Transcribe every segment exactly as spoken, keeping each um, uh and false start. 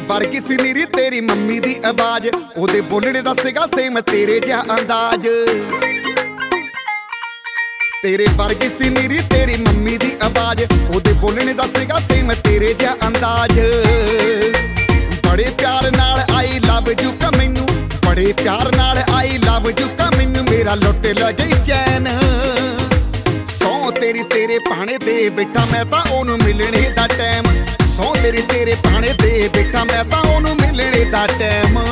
वर्गी सी नीरी तेरी मम्मी दी आवाज, ओदे बोलने दा सीगा सेम तेरे जिहा अंदाज। तेरे वर्गी सी नीरी तेरी मम्मी दी आवाज, ओदे बोलने दा सीगा सेम तेरे जिहा अंदाज। बड़े प्यार नाल आई लव यू का मैनू, बड़े प्यार नाल आई लव यू का मैनू, मेरा लुट लै गई चैन। सौ तेरी तेरे भाणे दे बैठा मैं तां ओनू मिलने दा टाइम, सौ तेरी तेरे भाणे दे बैठा मैं तां ओनू मिलने दा टाइम।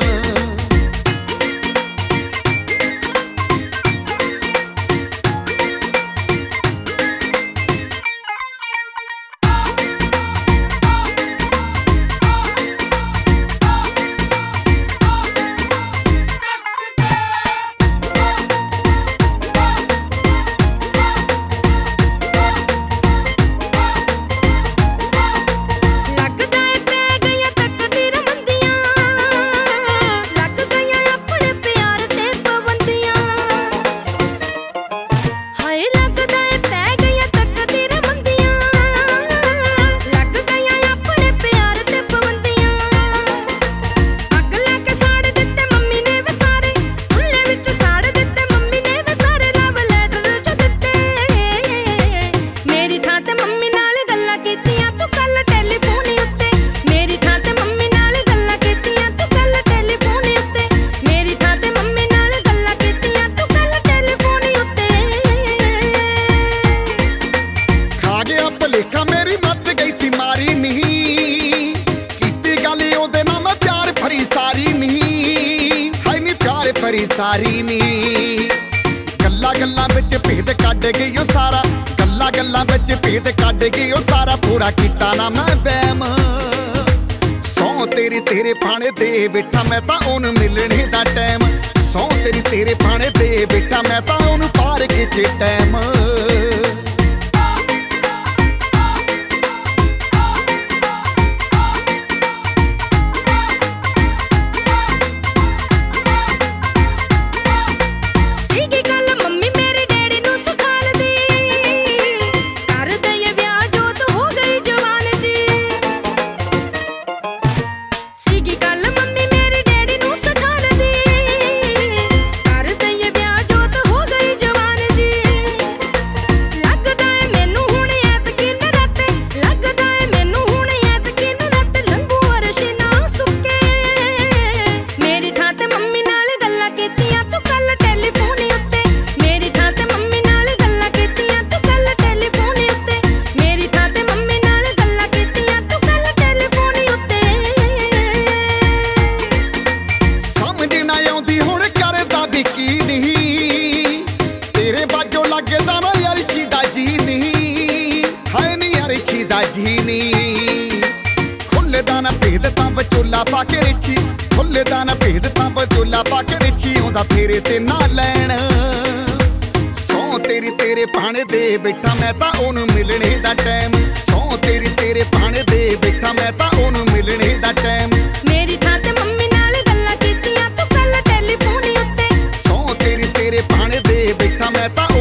लेखा मेरी मत गई सी मारी नहीं, कीती गल ओदे नाल मैं प्यार भरी सारी नहीं, हाय नी प्यार भरी सारी नहीं। गल्ला गल्ला विच भेद कढ गई ओ सारा, गल्ला गल्ला विच भेद कढ गई ओ सारा, पूरा कीता ना मैं वहम। सौ तेरी तेरे भाणे दे बैठा मैं तां ओनू मिलने दा टाइम, सौ तेरी तेरे भाणे दे बैठा मैं तां ओनू पार के टाइम। खुले दाना भेद तां बचोला पा के रिछी, खुले दाना भेद तां बचोला पा के रिछी, आउंदा फेरे ते ना लैण। सौ तेरी तेरे भाणे दे बैठा मैं तां ओनू मिलने दा टाइम, सौ तेरी तेरे भाणे दे बैठा मैं तां ओनू मिलने दा टाइम। मेरी थां ते मम्मी नाल गल्लां कीतियां तूं कल टैलीफोन उत्ते, सौ तेरी तेरे भाणे दे बैठा मैं तां